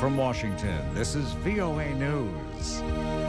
From Washington, this is VOA News.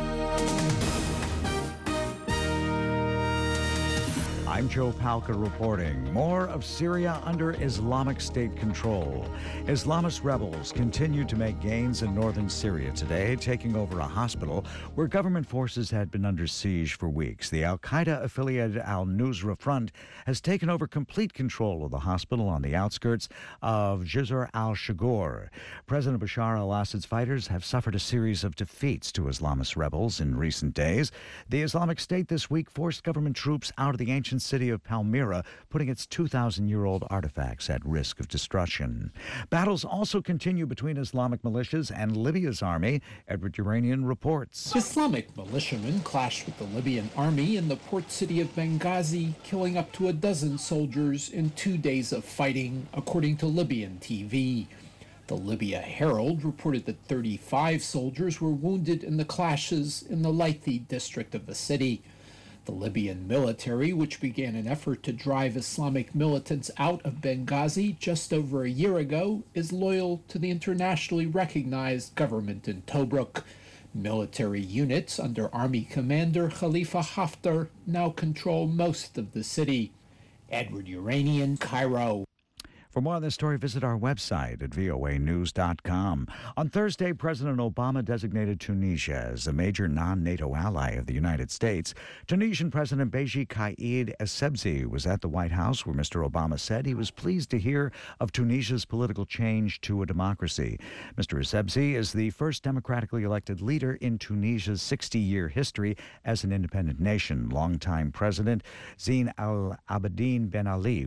I'm Joe Palca reporting. More of Syria under Islamic State control. Islamist rebels continue to make gains in northern Syria today, taking over a hospital where government forces had been under siege for weeks. The al-Qaeda-affiliated al-Nusra Front has taken over complete control of the hospital on the outskirts of Jisr al-Shughur. President Bashar al-Assad's fighters have suffered a series of defeats to Islamist rebels in recent days. The Islamic State this week forced government troops out of the ancient city of Palmyra, putting its 2,000-year-old artifacts at risk of destruction. Battles also continue between Islamic militias and Libya's army. Edward Uranian reports. Islamic militiamen clashed with the Libyan army in the port city of Benghazi, killing up to a dozen soldiers in 2 days of fighting, according to Libyan TV. The Libya Herald reported that 35 soldiers were wounded in the clashes in the Laiti district of the city. The Libyan military, which began an effort to drive Islamic militants out of Benghazi just over a year ago, is loyal to the internationally recognized government in Tobruk. Military units under Army Commander Khalifa Haftar now control most of the city. Edward Uranian, Cairo. For more on this story, visit our website at voanews.com. On Thursday, President Obama designated Tunisia as a major non-NATO ally of the United States. Tunisian President Beji Caid Essebsi was at the White House, where Mr. Obama said he was pleased to hear of Tunisia's political change to a democracy. Mr. Essebsi is the first democratically elected leader in Tunisia's 60-year history as an independent nation. Longtime President Zine Al Abidine Ben Ali